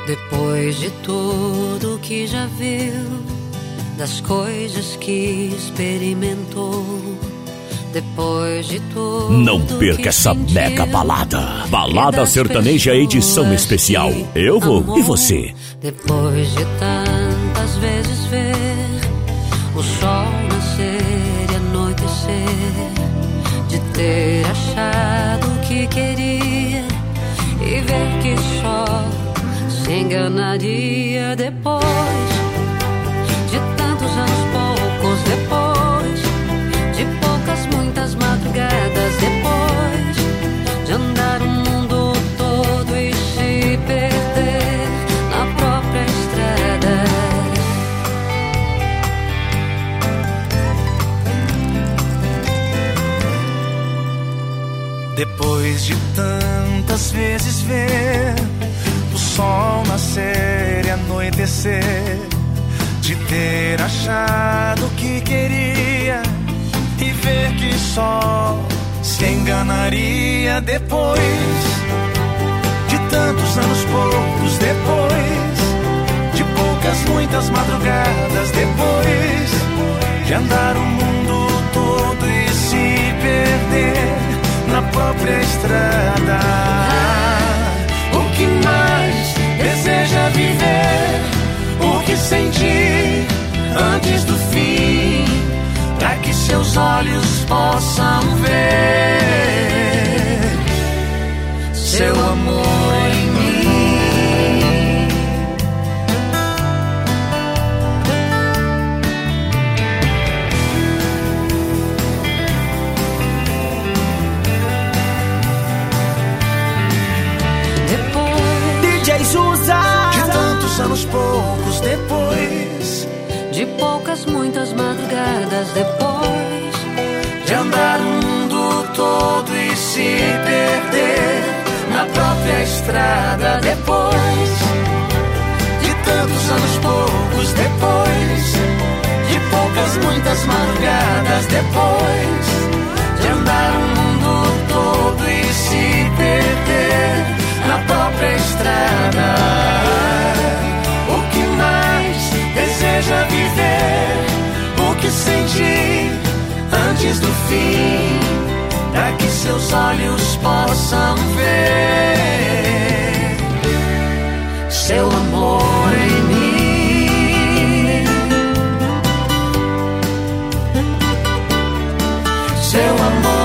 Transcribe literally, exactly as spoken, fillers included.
Depois de tudo que já viu, das coisas que experimentou, depois de tudo. Não perca essa sentiu, mega balada. Balada Sertaneja edição especial. Eu vou amor, e você. Depois de tantas vezes ver o sol nascer e anoitecer, de ter achado o que queria e ver que só se enganaria depois de tantos anos, poucos depois de poucas, muitas madrugadas, depois de andar o mundo todo e se perder na própria estrada. Depois de tantas vezes ver o sol nascer e anoitecer, de ter achado o que queria e ver que só se enganaria depois de tantos anos, poucos depois de poucas, muitas madrugadas, depois de andar o mundo todo e se perder na própria estrada. O que mais deseja viver, o que sentir antes do fim, para que seus olhos possam ver seu amor em mim. De tantos anos, poucos depois de poucas, muitas madrugadas, depois de andar o mundo todo e se perder na própria estrada, depois de tantos anos, poucos depois de poucas, muitas madrugadas, depois de andar o mundo todo e se perder na própria estrada. O que mais deseja viver, o que sentir antes do fim, para que seus olhos possam ver seu amor em mim, seu amor.